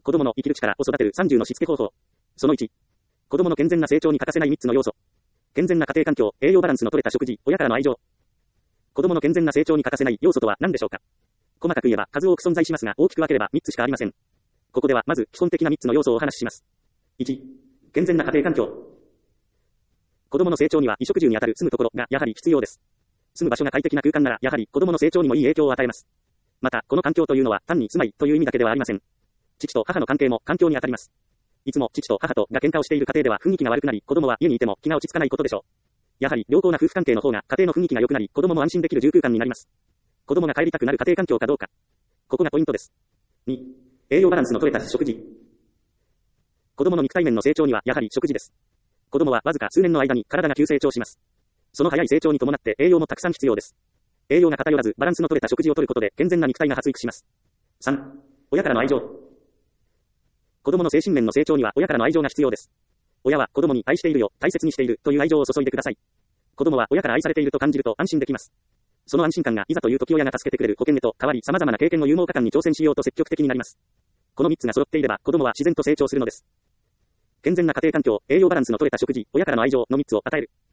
子供の生きる力を育てる30のしつけ方法。その1。子供の健全な成長に欠かせない3つの要素。健全な家庭環境、栄養バランスの取れた食事、親からの愛情。子供の健全な成長に欠かせない要素とは何でしょうか。細かく言えば数多く存在しますが、大きく分ければ3つしかありません。ここではまず基本的な3つの要素をお話しします。1、健全な家庭環境。子供の成長には衣食住にあたる住むところがやはり必要です。住む場所が快適な空間ならやはり子供の成長にもいい影響を与えます。また、この環境というのは単に住まいという意味だけではありません。父と母の関係も環境にあたります。いつも父と母とが喧嘩をしている家庭では雰囲気が悪くなり、子供は家にいても気が落ち着かないことでしょう。やはり良好な夫婦関係の方が家庭の雰囲気が良くなり、子供も安心できる住空間になります。子供が帰りたくなる家庭環境かどうか。ここがポイントです。2、栄養バランスの取れた食事。子供の肉体面の成長にはやはり食事です。子供はわずか数年の間に体が急成長します。その早い成長に伴って栄養もたくさん必要です。栄養が偏らずバランスの取れた食事をとることで健全な肉体が発育します。3、親からの愛情。子供の精神面の成長には親からの愛情が必要です。親は子供に愛しているよ、大切にしているという愛情を注いでください。子供は親から愛されていると感じると安心できます。その安心感がいざという時親が助けてくれる保険へと変わり、様々な経験の有能果敢に挑戦しようと積極的になります。この3つが揃っていれば子供は自然と成長するのです。健全な家庭環境、栄養バランスの取れた食事、親からの愛情の3つを与える。